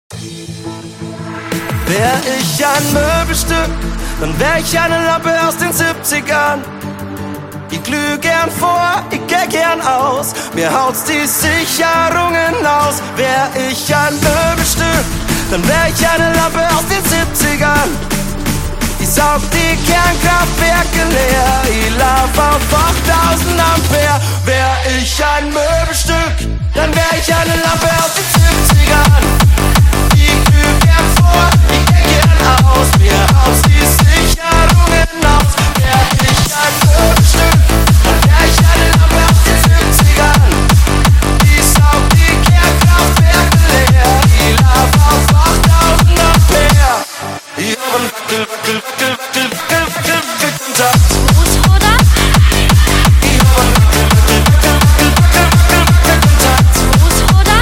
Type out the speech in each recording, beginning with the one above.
Wär ich ein Möbelstück, dann wär ich eine Lampe aus den 70ern. Ich glüh gern vor, ich geh gern aus, mir haut's die Sicherungen aus. Wär ich ein Möbelstück, dann wär ich eine Lampe aus den 70ern. Ich saug die Kernkraftwerke leer, ich lauf auf 8000 Ampere. Wär ich ein Möbelstück, dann wär ich eine Lampe aus den 70ern. Ich glüh gern vor, ich geh gern aus, mir haut's die Sicherungen aus. Wär ich ein Möbelstück, dann wär ich eine Lampe aus den 70ern. Ich saug die Kernkraftwerke leer, ich lauf auf 8000 Ampere. Ich hab einen Wackel-Kontakt. Smooth, oder? Ich hab einen Wackel-Kontakt. Smooth, oder?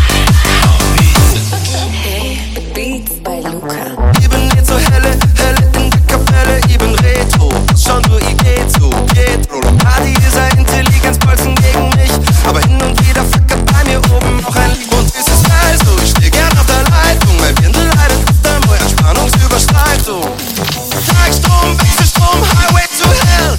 Hey, the Beats bei Luca. Ich bin nicht so helle in der Kapelle. Ich bin Retro, schon nur ich geh zu Pietro. Party ist ein Intelligenzbolzen gegen mich, aber hin und wieder flackert bei mir oben auch ein lieb und süßes Geil. So, ich steh gern auf der Leitung, mein Windel leidet öfter nur Entspannungsüberschreitung. Tagsstrom, Wechselstrom, Highway to Hell.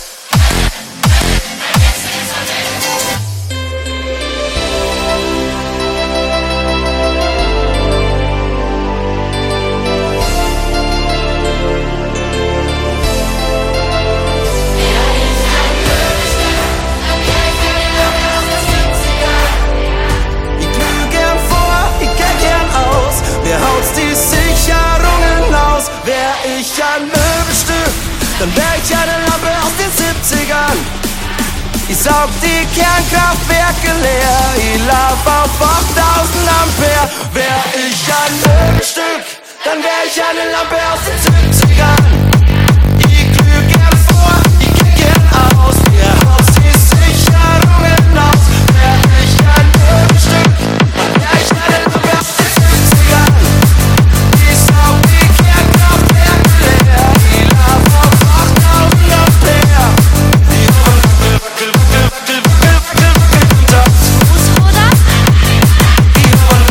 Ich glüh gern vor, ich geh gern aus, mir haut's die Sicherungen aus. Wär ich ein Möbelstück, dann wär ich eine Lampe aus den 70ern. Ich saug die Kernkraftwerke leer, ich lauf auf 8000 Ampere. Wär ich ein Möbelstück, dann wär ich eine Lampe aus den 70ern. Ich glüh gern vor, ich geh gern aus, mir haut's die Sicherungen aus. Wär ich ein Möbelstück, dann wär ich eine Lampe aus den 70ern. Ich saug die Kernkraftwerke leer, ich lauf auf 8000 Ampere. Ich hab einen Wackel-Kontakt. Smooth, oder? Ich hab einen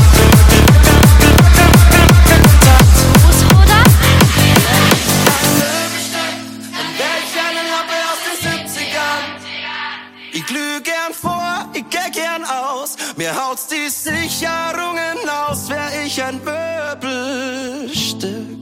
Wackel-Kontakt. Smooth, oder? Dann wär ich eine Lampe aus den 70ern. Ich glüh gern vor, ich geh gern aus, mir haut's die Sicherungen aus. Wär ich ein Möbelstück,